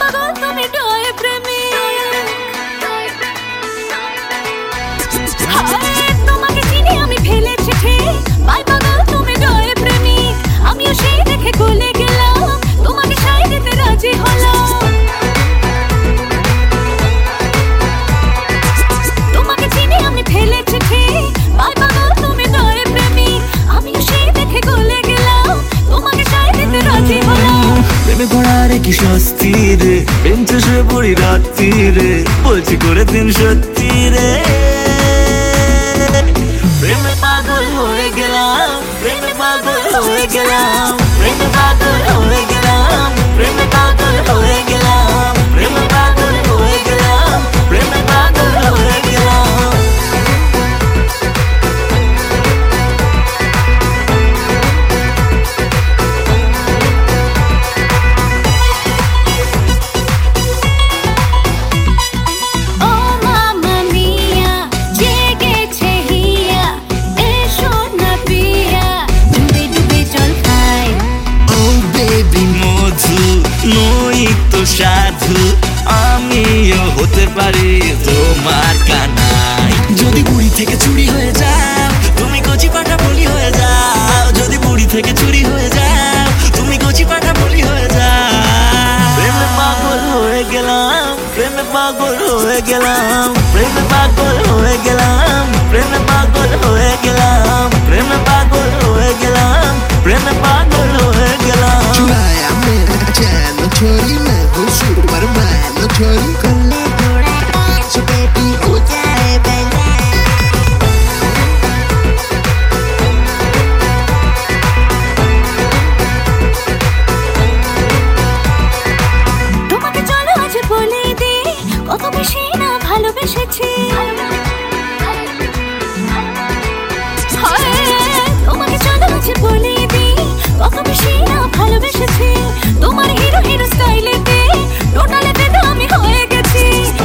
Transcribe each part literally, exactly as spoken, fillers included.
পাগল তুমি ডয়ে প্রেমী তোমাকে চিনি আমি ফেলেছি ঠিক বাই পাগল তুমি ডয়ে প্রেমী আমিও সেই দেখে গলে গেলাম তোমাকে সাই দিতে রাজি হলাম তোমাকে চিনি আমি ফেলেছি ঠিক বাই পাগল তুমি ডয়ে প্রেমী আমিও সেই দেখে গলে গেলাম তোমাকে সাই দিতে রাজি হলাম প্রেমে পড়ারে কি স্বস্তি রে প্রেম চষে পড়ি রাত্রি রে বলছি করে দিন সত্যি রে প্রেমে পাগল হয়ে গেলাম প্রেমে পাগল হয়ে গেলাম প্রেমে পাগল হয়ে গেলাম প্রেমে পাগল হয়ে গেলাম প্রেমে পাগল হয়ে গেলাম প্রেমে পাগল হয়ে গেলাম নই তো সাধু আমিও হতে পারি তোমার কানাই যদি বুড়ি থেকে চুরি হয়ে যাও তুমি কচি পাঠা বলি হয়ে যাও যদি বুড়ি থেকে চুরি হয়ে যাও তুমি কচি পাঠা বলি হয়ে যাও প্রেমে পাগল হয়ে গেলাম প্রেমে পাগল হয়ে গেলাম প্রেমে পাগল হয়ে গেলাম প্রেমে পাগল হয়ে গেলাম প্রেমে পাগল হয়ে গেলাম প্রেমে পাগল হয়ে গেলাম छोरी मैं हूँ सुपरमैन छोरी कल्ला थोड़ा डांस बेबी हो जाए बेला তোমাকে চলো আজ বলে দে কত বেশি না ভালোবেসেছি তোমাকে চলো আজ বলে দে কত বেশি না ভালোবেসেছি তোমার হিরো হিরো স্টাইলেতে টোটালেতে তো আমি হয়ে গেছি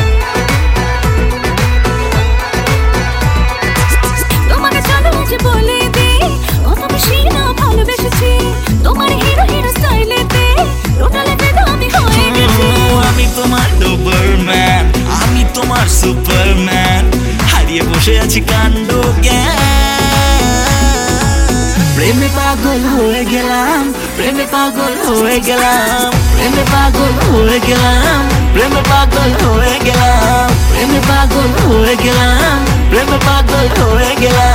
তোমাকে চলো আজ বলে দে কত বেশি না ভালোবেসেছি তোমার হিরো হিরো স্টাইলেতে টোটালেতে তো আমি হয়ে গেছি আমি তোমার ডোবারম্যান আমি তোমার সুপারম্যান হারিয়ে বসে আছি কাণ্ড প্রেমে পাগল হয়ে গেলাম প্রেমে পাগল হয়ে গেলাম প্রেমে পাগল হয়ে গেলাম প্রেমে পাগল হয়ে গেলাম প্রেমে পাগল হয়ে গেলাম প্রেমে পাগল হয়ে গেলাম